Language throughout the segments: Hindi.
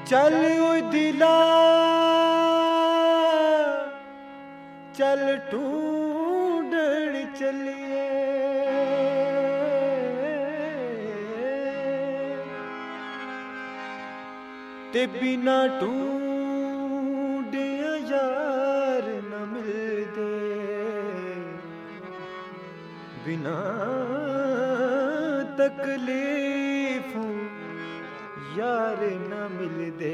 चल ओ दिला चल ढूंढण चलिए ते बिना ढूंढिया यार न मिलदे बिना तकलीफों यार न मिलदे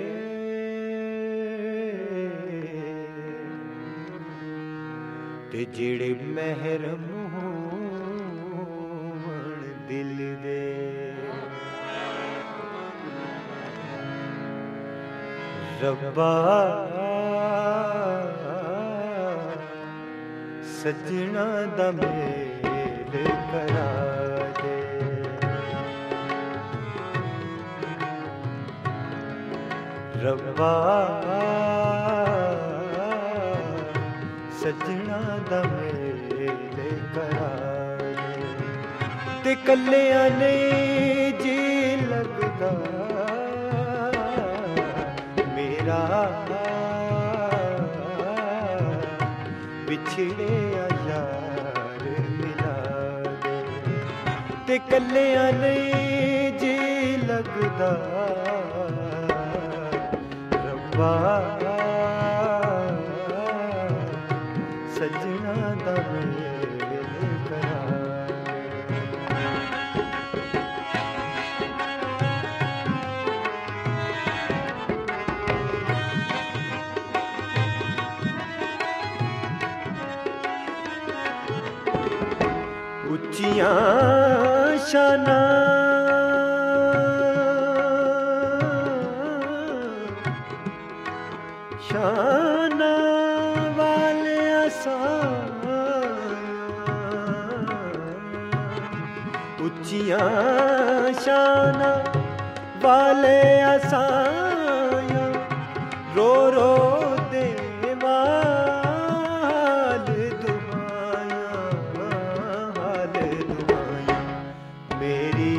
ते जेड़े महरम होवण दिल दे रब्बा सजना दा मेल करा दे रब्बा सजना दा मेल करा दे ते कल्लियां नहीं जी लगदा मेरा बिछड़े यार मिला दे ते कल्लियां नहीं जी लगदा रब्बा सजना दा मेल करा उच्चियां शाना शाना वाले उच्चियां शाना वाले असाया रो रो देवाल दुआया मेरी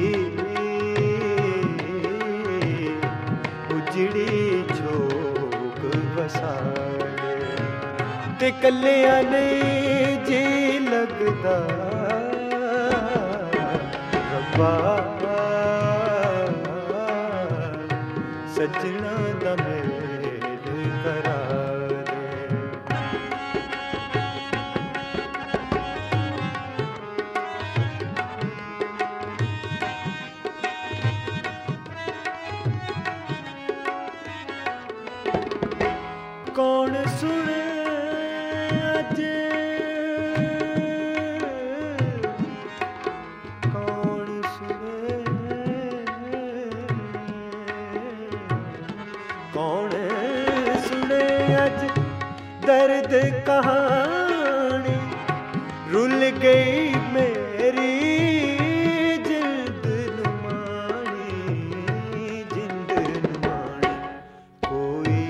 उजड़ी झोंक वसाले ते कल्लियां नहीं जी लगदा रब्बा सजना दा मेल करा दे कौन सुने अज कौन सुने कौन सुने अज दर्द कहानी रुल गई मेरी जिंद नुमानी कोई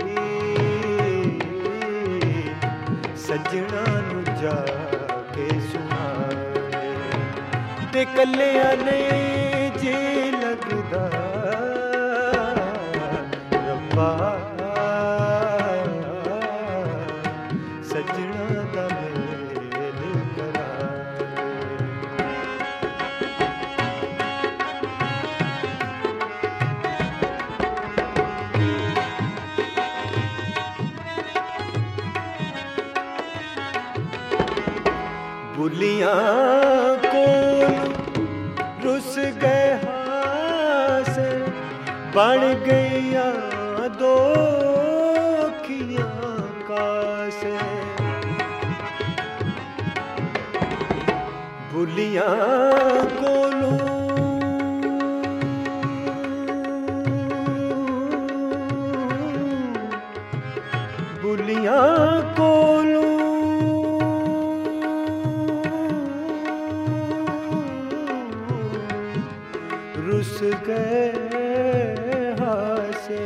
सजना नू जाके सुनाए ते कल्लियां नहीं जी लगदा रब्बा सजना दा मेल करा बुलियां को रुस गए हास बन गईया दो अखियां कासे बुलियां कोलू बुलियां कोलू रुस गए हासे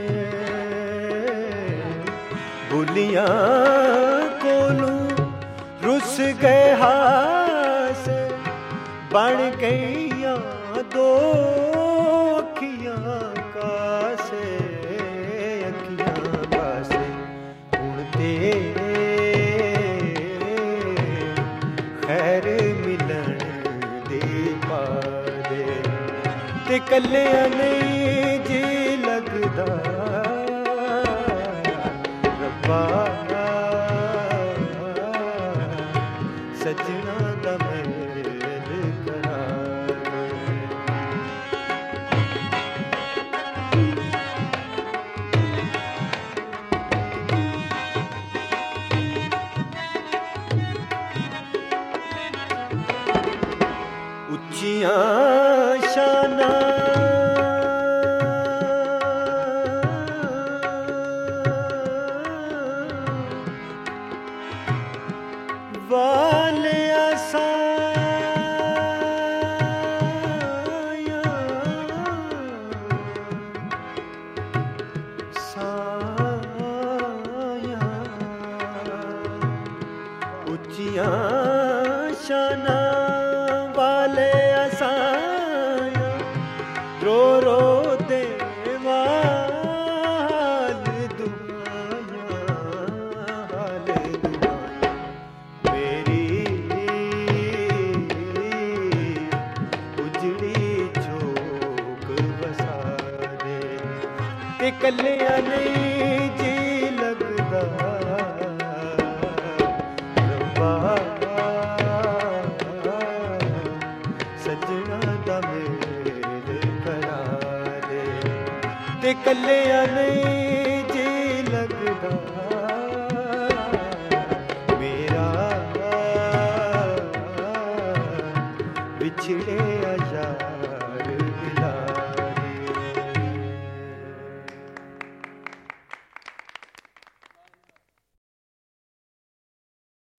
बुलियां कोलू रुस गए हासे बन गईया दो अखियां कासे ते खैर मिलन दे पा दे ते कल्लियां नहीं जी लगदा रब्बा सजना दा मेल करा उच्चियां शाना वाले साया साया उच्चियां शाना वाले साया रो रो देवाल दुआया हाल दुआ मेरी उजड़ी झोंक बसा दे ते कल्लियां नहीं जी लगदा रब्बा सजना दा मेल करा दे ते कल्लियां नहीं जी लगदा मेरा बिछड़े आजा